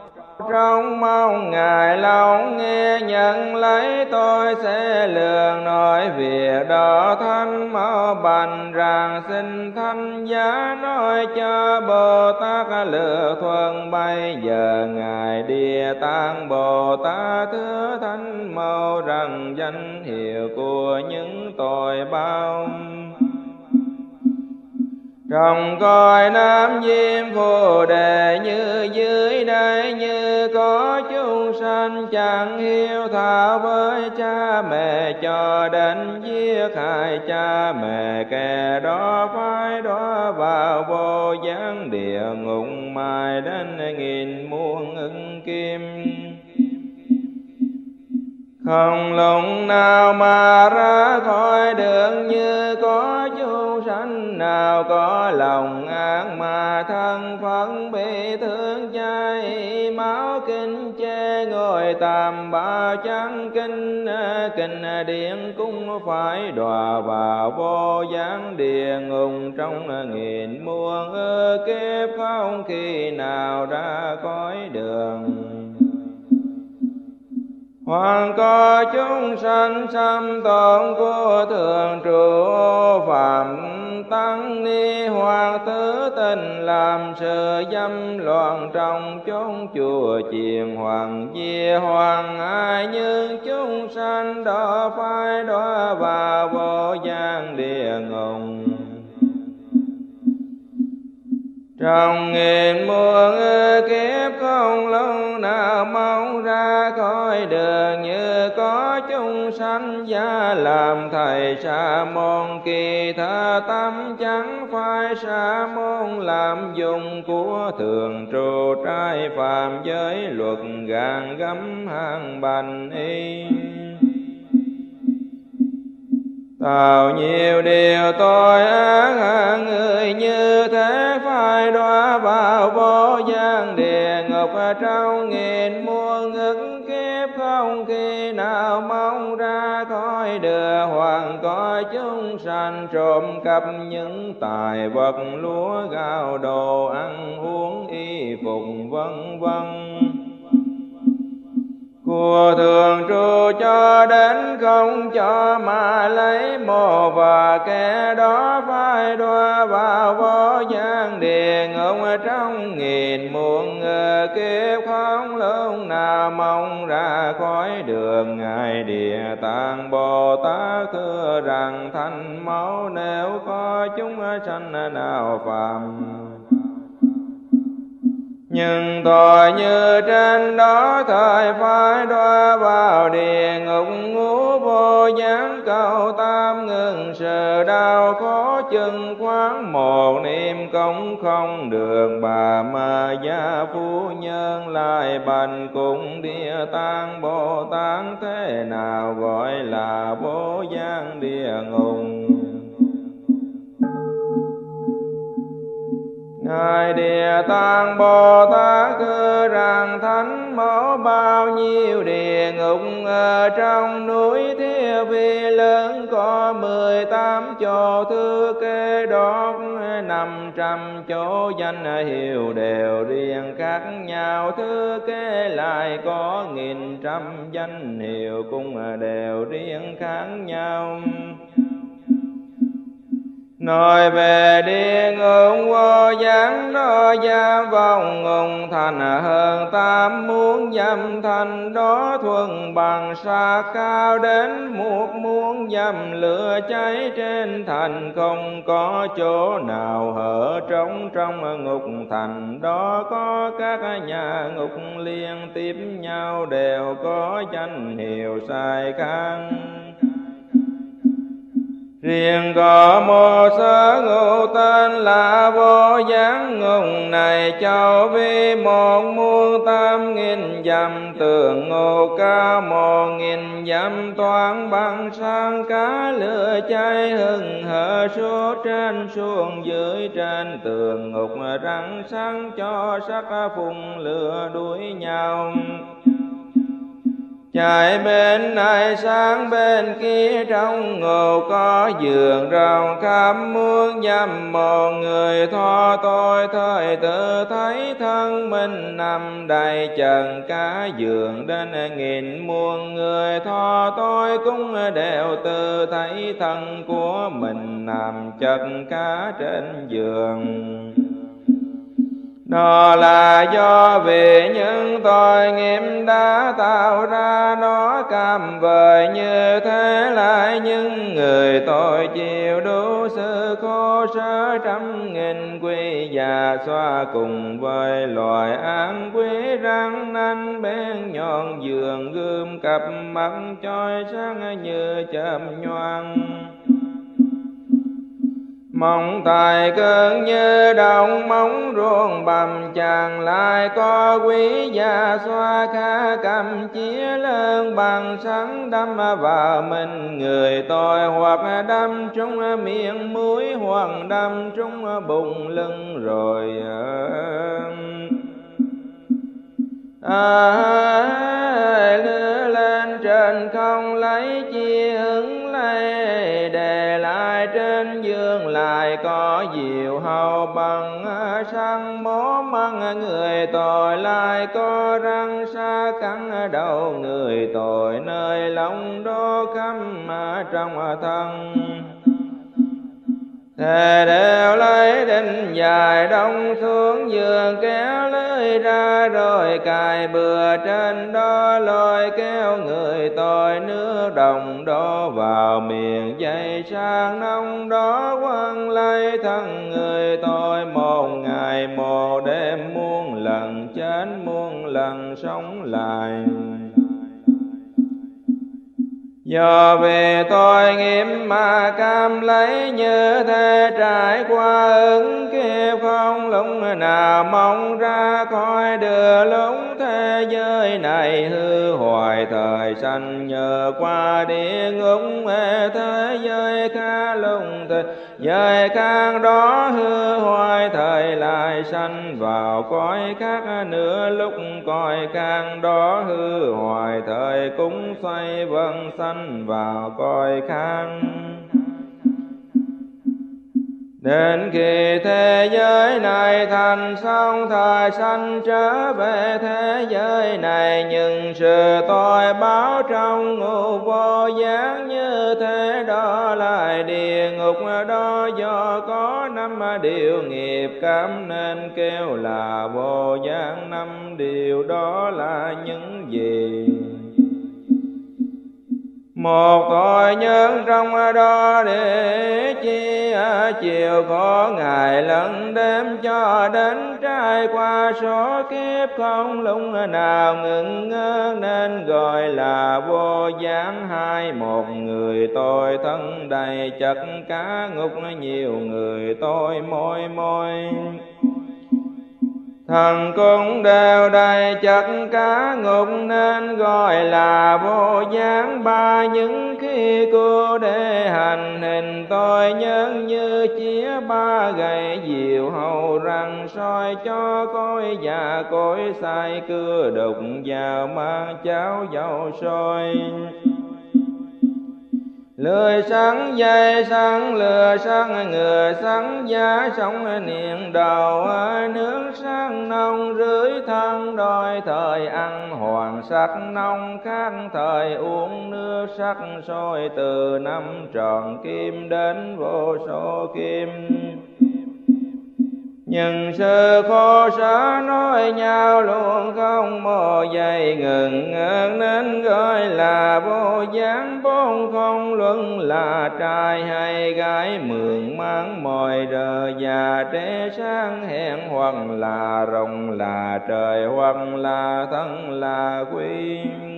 Trong mong Ngài lâu nghe nhận lấy, tôi sẽ lường nói việc đó thanh mau bành rằng, xin thanh giá nói cho Bồ Tát lựa thuần. Bây giờ Ngài Địa Tạng Bồ Tát thưa thanh mau rằng, danh hiệu của những tội bao trong cõi Nam Diêm Phù Đề, như dưới đây như có chúng sanh chẳng hiếu thảo với cha mẹ, cho đến giết hại cha mẹ, kẻ đó phải đọa vào vô gián địa ngục mài đến nghìn muôn ức kim. Không lúc nào mà ra khỏi đường, như có chúng sanh nào có lòng ác mà thân phận bị thương cháy máu kinh chê, ngồi tam bảo chẳng kinh kinh điện cũng phải đọa vào vô gián địa ngục trong nghìn muôn kiếp, không khi nào ra khỏi đường. Hoặc có chúng sanh xâm tội của thường trụ phạm tăng ni, hoặc thứ tình làm sự dâm loạn trong chốn chùa chiền, hoàng dia hoàng ai, nhưng chúng sanh đó phải đọa vào vô gián địa ngục trong nghìn muôn kiếp, không lúc nào mong ra khỏi đường. Như có chúng sanh gia làm thầy sa môn, kỳ tha tâm chẳng phải sa môn, làm dùng của thường trụ trái phạm giới luật, gàn gấm hàng bành y. Tạo nhiều điều tội ác hạng người, như thế phải đọa vào vô gián địa ngục trong nghìn muôn ức kiếp, không khi nào mong ra khỏi đường. Hoặc có chúng sanh trộm cắp những tài vật, lúa gạo đồ ăn uống y phục vân vân của thường trụ, cho đến không cho mà lấy mồ, và kẻ đó phải đọa vào vô gián địa ngục trong nghìn muôn kiếp, không lúc nào mong ra khỏi đường. Ngài Địa Tạng Bồ Tát thưa rằng, thanh máu nếu có chúng sanh nào phạm nhưng tội như trên đó, thời phải đọa vào địa ngục ngũ vô gián cầu tam ngừng sự đau khổ chừng khoáng. Một niệm công không được, bà ma gia phu nhân lại bành cùng Địa Tạng Bồ Tát, thế nào gọi là vô gián địa ngục? Ngài Địa Tạng Bồ Tát thưa rằng, thánh mẫu bao nhiêu địa ngục ở trong núi Thiết Vi lớn, có 18 chỗ thư kê đó, 500 chỗ danh hiệu đều riêng khác nhau, thư kê lại có 1.000 danh hiệu cũng đều riêng khác nhau. Nói về địa ngục vô gián đó, giam vong ngục thành hơn 8 muôn dặm, thành đó thuần bằng xa cao đến 1.000.000 dặm. Lửa cháy trên thành không có chỗ nào hở trống, trong ngục thành đó có các nhà ngục liên tiếp nhau, đều có danh hiệu sai khác. Riêng có một sở ngục tên là vô gián ngục này, châu vi 1.800.000 dặm, tường ngục cao 1.000 dặm, toán bằng sáng cá lửa cháy hừng hở suốt trên xuống dưới. Trên tường ngục răng sáng cho sắc phun lửa đuổi nhau, Chạy bên này sang bên kia trong ngục có giường rồng khắp muôn dặm, một người tho tôi thời tự thấy thân mình nằm đầy trần, cả giường đến nghìn muôn người tho tôi cũng đều tự thấy thân của mình nằm chất cả trên giường. Đó là do vì những tội nghiệp đã tạo ra nó cam vời như thế, lại những người tội chịu đủ sự khổ sở trăm nghìn quy già xoa, cùng với loài ác quý răng nanh bên nhọn giường, gươm cặp mắt chói sáng như chớp nhoáng. Mong tài cơn như đồng móng ruộng bầm, chàng lại có quý gia xoa khá cầm chĩa lớn bằng sắn đâm vào mình người tội, hoặc đâm trúng miệng mũi, hoặc đâm trúng bụng lưng rồi lđưa lên trên không lấy chi hứng lấy, để lại trên giường lại có diệu hầu bằng săn mố măng người tội, lại có răng sa cắn đầu người tội, nơi lòng đô khăm trong thân. Thề đều lấy đinh dài đông xuống giường, kéo lưới ra rồi cài bừa trên đó, lôi kéo người tội nước đồng đổ vào miệng dây sang nông đó, quăng lấy thân người tội một ngày một đêm, muôn lần chết muôn lần sống lại. Do vì tội nghiệp mà cam lấy như thế, trải qua ứng kiếp không lúc nào mong ra khỏi được, lúc thế giới này hư hoài thời sanh, nhờ qua địa ngục thế giới khá lung thế giới khác đó hư hoài thời lại sanh vào cõi khác nữa, lúc cõi khác đó hư hoài thời cũng xoay vần sanh vào cõi khác. Đến khi thế giới này thành xong, thời sanh trở về thế giới này, nhưng sự tội báo trong ngục vô gián như thế, đó lại địa ngục đó do có năm điều nghiệp cảm nên kêu là vô gián. Năm điều đó là những gì? Một tội nhân trong đó để chi chiều khổ ngày lẫn đêm, cho đến trải qua số kiếp không lúc nào ngừng ngơ, nên gọi là vô gián. Hai một người tội thân đầy chất cá ngục, nhiều người tội môi môi thần cũng đều đầy chất cá ngục, nên gọi là vô gián. Ba những khi cô để hành hình tội nhân như chĩa ba gậy diều hầu răng, soi cho cối già cối sai cưa đục vào mang cháo dầu sôi. Lười sắn dây sắn lừa sắn ngựa sắn giá, sống niệm đầu nước sắn nông rưới thân, đôi thời ăn hoàng sắc nông khác thời uống nước sắc sôi, từ năm tròn kim đến vô số kim. Nhưng sự khổ sở nói nhau luôn không một giây ngừng ngớt, nên gọi là vô gián. Bốn không luận là trai hay gái, mượn mang mồi rờ già trẻ sáng hẹn, hoặc là rồng là trời, hoặc là thân là quý.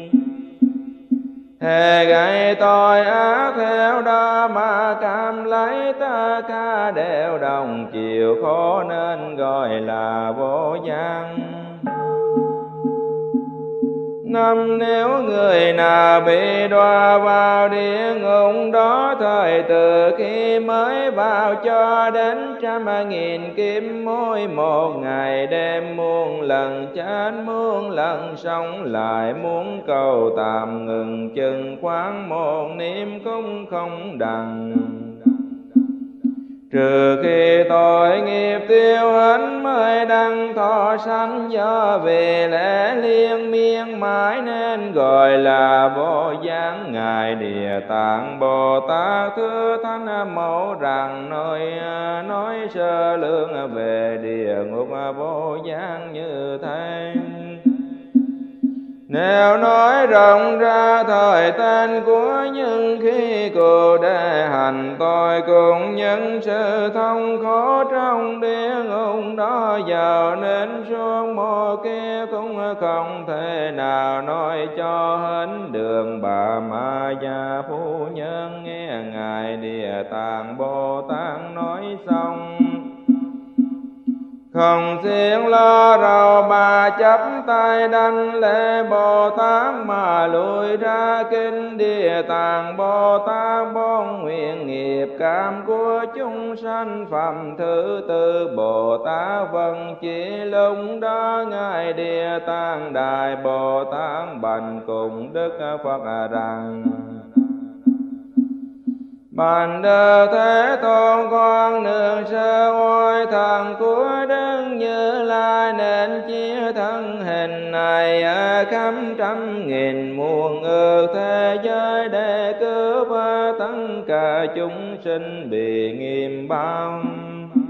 Hề gậy tội ác theo đó mà cam lấy, tất cả đều đồng chịu khổ, nên gọi là vô gián. Năm nếu người nào bị đọa vào địa ngục đó, thời từ khi mới vào cho đến 100.000 kiếp, mỗi một ngày đêm muôn lần chết, muôn lần sống lại, muốn cầu tạm ngừng chừng khoảng một niệm cũng không đặng. Trừ khi tội nghiệp tiêu hết mới đăng thọ sanh, do vì lẽ liên miên mãi nên gọi là Vô Gián. Ngài Địa Tạng Bồ Tát thưa Thánh Mẫu rằng nói sơ lược về địa ngục Vô Gián như thế. Nếu nói rộng ra thời tên của những khi cụ để hành tội cùng những sự thông khổ trong địa ngục đó, giàu nên suốt một kiếp cũng không thể nào nói cho hết đường. Bà Ma Gia Phu Nhân nghe Ngài Địa Tạng Bồ Tát nói xong, không xiên lo rầu, bà chắp tay đảnh lễ Bồ Tát mà lùi ra kinh. Địa Tạng Bồ Tát bốn nguyện nghiệp cảm của chúng sanh. Phẩm thứ tư Bồ Tát vâng chỉ lúc đó Ngài Địa Tạng Đại Bồ Tát bạch cùng Đức Phật rằng: Bạch Đức Thế Tôn, con nương sơ oai thần của Đức Như Lai, nên chia thân hình này ở khắp 100.000 muôn ức thế giới để cứu tất cả chúng sinh bị nghiêm bao.